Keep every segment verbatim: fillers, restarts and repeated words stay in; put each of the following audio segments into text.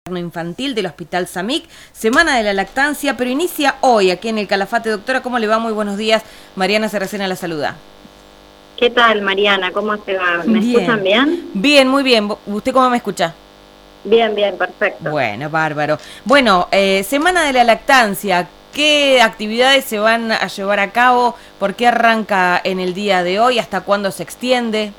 Infantil del Hospital Samic, Semana de la Lactancia, pero inicia hoy aquí en el Calafate. Doctora, ¿cómo le va? Muy buenos días. Mariana Saracena la saluda. ¿Qué tal, Mariana? ¿Cómo se va? ¿Me bien. escuchan bien? Bien, muy bien. ¿Usted cómo me escucha? Bien, bien, perfecto. Bueno, bárbaro. Bueno, eh, Semana de la Lactancia, ¿qué actividades se van a llevar a cabo? ¿Por qué arranca en el día de hoy? ¿Hasta cuándo se extiende?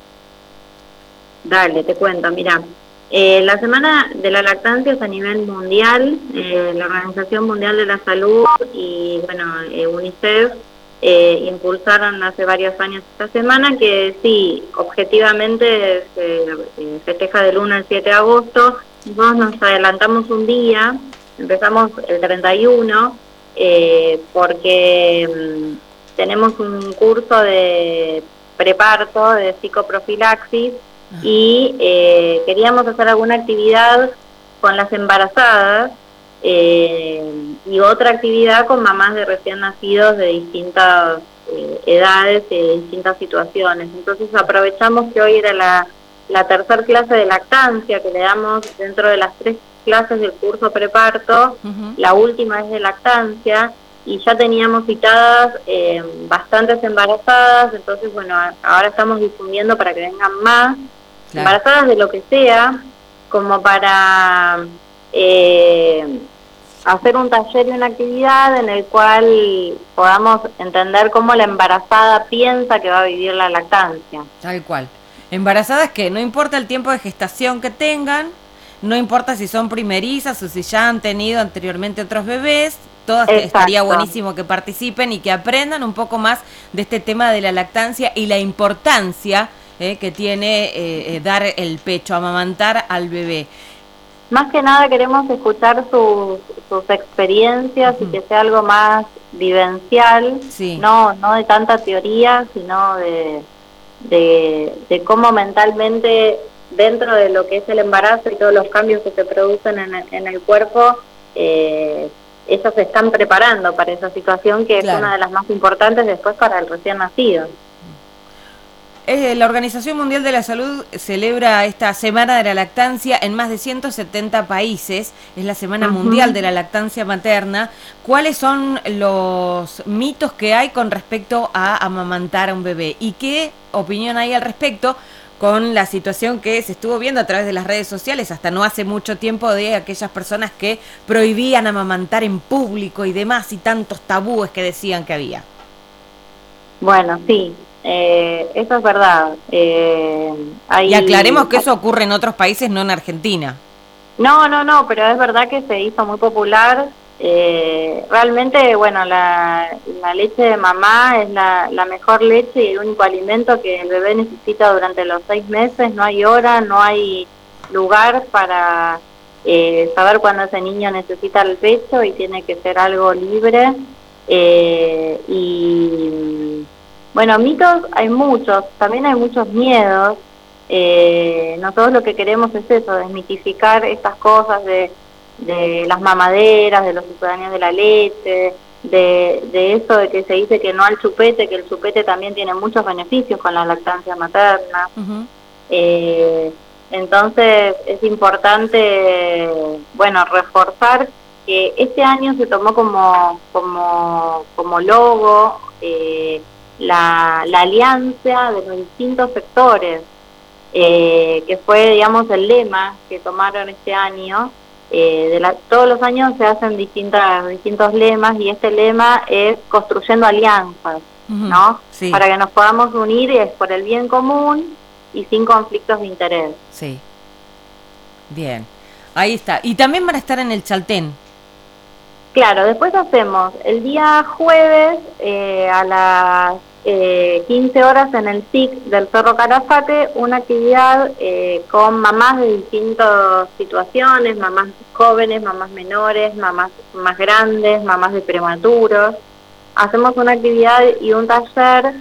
Dale, te cuento, mira. Eh, la Semana de la Lactancia es a nivel mundial. Eh, la Organización Mundial de la Salud y, bueno, eh, UNICEF eh, impulsaron hace varios años esta semana, que sí, objetivamente se eh, festeja del uno al siete de agosto. Nosotros nos adelantamos un día, empezamos el treinta y uno, eh, porque mmm, tenemos un curso de preparto, de psicoprofilaxis, y eh, queríamos hacer alguna actividad con las embarazadas eh, y otra actividad con mamás de recién nacidos de distintas eh, edades y de distintas situaciones. Entonces aprovechamos que hoy era la, la tercera clase de lactancia que le damos dentro de las tres clases del curso preparto. Uh-huh. La última es de lactancia y ya teníamos citadas eh, bastantes embarazadas, entonces bueno, ahora estamos difundiendo para que vengan más. Claro. Embarazadas de lo que sea, como para eh, hacer un taller y una actividad en el cual podamos entender cómo la embarazada piensa que va a vivir la lactancia. Tal cual. Embarazadas que no importa el tiempo de gestación que tengan, no importa si son primerizas o si ya han tenido anteriormente otros bebés, todas. Exacto. Estaría buenísimo que participen y que aprendan un poco más de este tema de la lactancia y la importancia Eh, que tiene eh, eh, dar el pecho, amamantar al bebé. Más que nada queremos escuchar sus, sus experiencias. Uh-huh. Y que sea algo más vivencial, sí. no, no de tanta teoría, sino de, de, de cómo mentalmente, dentro de lo que es el embarazo y todos los cambios que se producen en el, en el cuerpo, eh, ellos se están preparando para esa situación que claro. es una de las más importantes después para el recién nacido. La Organización Mundial de la Salud celebra esta Semana de la Lactancia en más de ciento setenta países. Es la Semana uh-huh. Mundial de la Lactancia Materna. ¿Cuáles son los mitos que hay con respecto a amamantar a un bebé? ¿Y qué opinión hay al respecto con la situación que se estuvo viendo a través de las redes sociales hasta no hace mucho tiempo de aquellas personas que prohibían amamantar en público y demás, y tantos tabúes que decían que había? Bueno, sí. Eh, eso es verdad. Eh, hay... Y aclaremos que eso ocurre en otros países, no en Argentina. No, no, no, pero es verdad que se hizo muy popular. Eh, realmente, bueno, la, la leche de mamá es la, la mejor leche y el único alimento que el bebé necesita durante los seis meses. No hay hora, no hay lugar para eh, saber cuándo ese niño necesita el pecho y tiene que ser algo libre. Eh, y... Bueno, mitos hay muchos, también hay muchos miedos. Eh, nosotros lo que queremos es eso, desmitificar estas cosas de, de las mamaderas, de los sucedáneos de la leche, de, de eso de que se dice que no al chupete, que el chupete también tiene muchos beneficios con la lactancia materna. Uh-huh. Eh, entonces es importante, bueno, reforzar que este año se tomó como, como, como logo eh, La, la alianza de los distintos sectores, eh, que fue, digamos, el lema que tomaron este año. Eh, de la, todos los años se hacen distintas, distintos lemas, y este lema es construyendo alianzas, uh-huh. ¿no? Sí. Para que nos podamos unir y es por el bien común y sin conflictos de interés. Sí. Bien, ahí está. Y también van a estar en el Chaltén. Claro, después hacemos el día jueves eh, a las eh, quince horas en el S I C del Cerro Calafate, una actividad eh, con mamás de distintas situaciones, mamás jóvenes, mamás menores, mamás más grandes, mamás de prematuros. Hacemos una actividad y un taller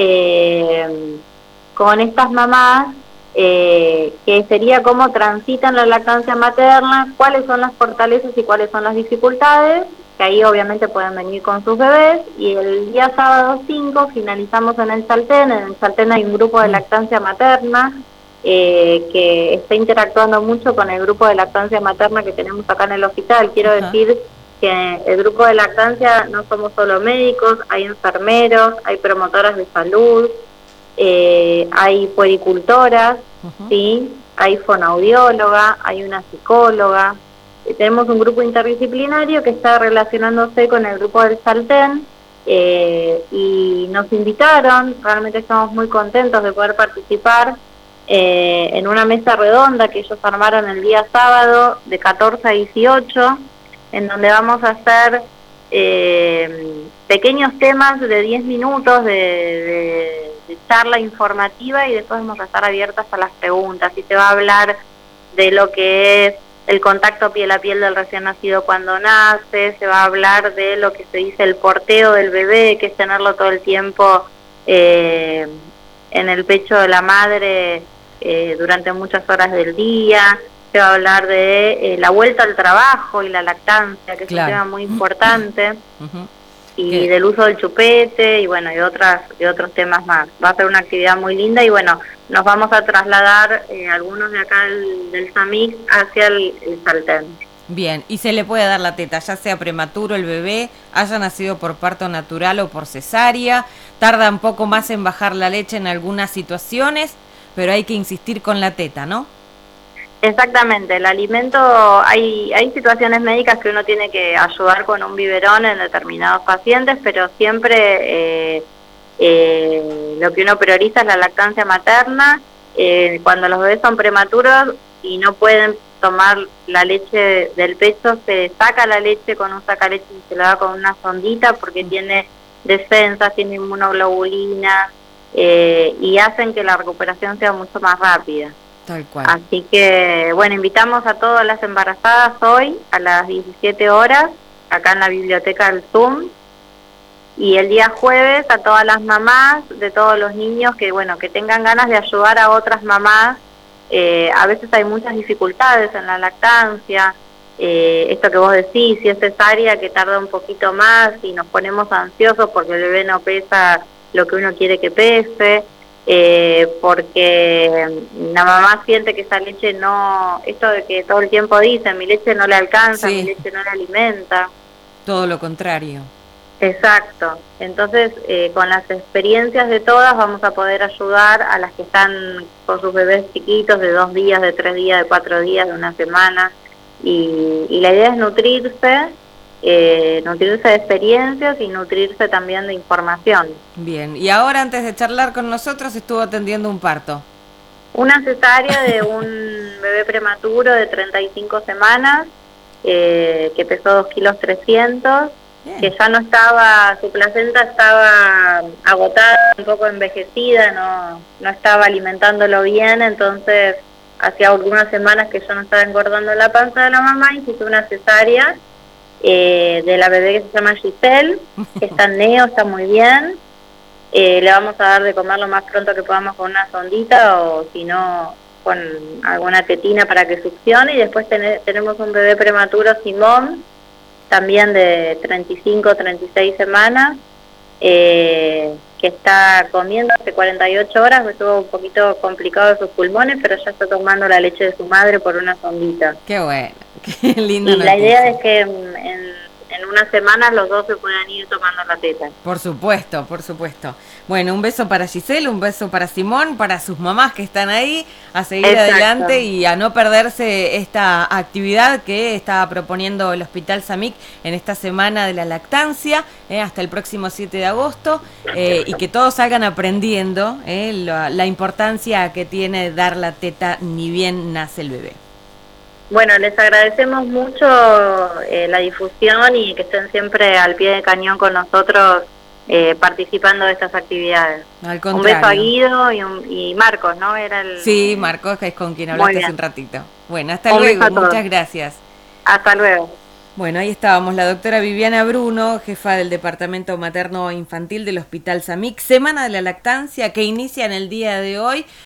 eh, con estas mamás, Eh, que sería cómo transitan la lactancia materna, cuáles son las fortalezas y cuáles son las dificultades, que ahí obviamente pueden venir con sus bebés. Y el día sábado cinco finalizamos en el Chaltén. En el Chaltén hay un grupo de lactancia materna eh, que está interactuando mucho con el grupo de lactancia materna que tenemos acá en el hospital. Quiero uh-huh. decir que el grupo de lactancia no somos solo médicos, hay enfermeros, hay promotoras de salud, eh, hay puericultoras, uh-huh. ¿sí? Hay fonoaudióloga, hay una psicóloga. Tenemos un grupo interdisciplinario que está relacionándose con el grupo del Salten eh, y nos invitaron, realmente estamos muy contentos de poder participar eh, en una mesa redonda que ellos armaron el día sábado de catorce a dieciocho, en donde vamos a hacer eh, pequeños temas de diez minutos de, de, de charla informativa y después vamos a estar abiertas a las preguntas y se va a hablar de lo que es el contacto piel a piel del recién nacido cuando nace, se va a hablar de lo que se dice el porteo del bebé, que es tenerlo todo el tiempo eh, en el pecho de la madre eh, durante muchas horas del día, se va a hablar de eh, la vuelta al trabajo y la lactancia, que claro. es un tema muy importante, uh-huh. y ¿Qué? del uso del chupete y bueno, y otras y otros temas más. Va a ser una actividad muy linda y bueno, nos vamos a trasladar eh, algunos de acá del, del SAMIC hacia el, el Salten. Bien, y se le puede dar la teta, ya sea prematuro el bebé, haya nacido por parto natural o por cesárea, tarda un poco más en bajar la leche en algunas situaciones, pero hay que insistir con la teta, ¿no? Exactamente, el alimento, hay, hay situaciones médicas que uno tiene que ayudar con un biberón en determinados pacientes, pero siempre eh, eh, lo que uno prioriza es la lactancia materna. Eh, cuando los bebés son prematuros y no pueden tomar la leche del pecho, se saca la leche con un sacaleche y se la da con una sondita porque tiene defensas, tiene inmunoglobulina eh, y hacen que la recuperación sea mucho más rápida. Tal cual. Así que, bueno, invitamos a todas las embarazadas hoy a las diecisiete horas, acá en la biblioteca del Zoom, y el día jueves a todas las mamás de todos los niños que, bueno, que tengan ganas de ayudar a otras mamás. Eh, a veces hay muchas dificultades en la lactancia, eh, esto que vos decís, si es cesárea que tarda un poquito más y nos ponemos ansiosos porque el bebé no pesa lo que uno quiere que pese, Eh, porque la mamá siente que esa leche no, esto de que todo el tiempo dicen, mi leche no le alcanza, sí. mi leche no le alimenta. Todo lo contrario. Exacto. Entonces, eh, con las experiencias de todas vamos a poder ayudar a las que están con sus bebés chiquitos de dos días, de tres días, de cuatro días, de una semana. Y, y la idea es nutrirse, eh, nutrirse de experiencias y nutrirse también de información. Bien, y ahora antes de charlar con nosotros estuvo atendiendo un parto. Una cesárea de un bebé prematuro de treinta y cinco semanas, eh, que pesó dos kilos trescientos, Bien. que ya no estaba, su placenta estaba agotada, un poco envejecida, no, no estaba alimentándolo bien, entonces hacía algunas semanas que yo no estaba engordando la panza de la mamá y hice una cesárea eh, de la bebé que se llama Giselle, que está en neo, está muy bien. Eh, le vamos a dar de comer lo más pronto que podamos con una sondita o si no con alguna tetina para que succione, y después ten- tenemos un bebé prematuro, Simón, también de treinta y cinco, treinta y seis semanas, eh, que está comiendo hace cuarenta y ocho horas, estuvo un poquito complicado de sus pulmones, pero ya está tomando la leche de su madre por una sondita. Qué bueno, qué lindo. Y noticia. La idea es que en, en en unas semanas los dos se puedan ir tomando la teta. Por supuesto, por supuesto. Bueno, un beso para Giselle, un beso para Simón, para sus mamás que están ahí, a seguir Exacto. adelante y a no perderse esta actividad que está proponiendo el Hospital SAMIC en esta semana de la lactancia, eh, hasta el próximo siete de agosto, eh, y que todos salgan aprendiendo eh, la, la importancia que tiene dar la teta ni bien nace el bebé. Bueno, les agradecemos mucho eh, la difusión y que estén siempre al pie de cañón con nosotros eh, participando de estas actividades. Al contrario. Un beso a Guido y, un, y Marcos, ¿no? Era el... Sí, Marcos, que es con quien hablaste hace un ratito. Bueno, hasta un luego, muchas gracias. Hasta luego. Bueno, ahí estábamos, la doctora Viviana Bruno, jefa del Departamento Materno Infantil del Hospital SAMIC, Semana de la Lactancia, que inicia en el día de hoy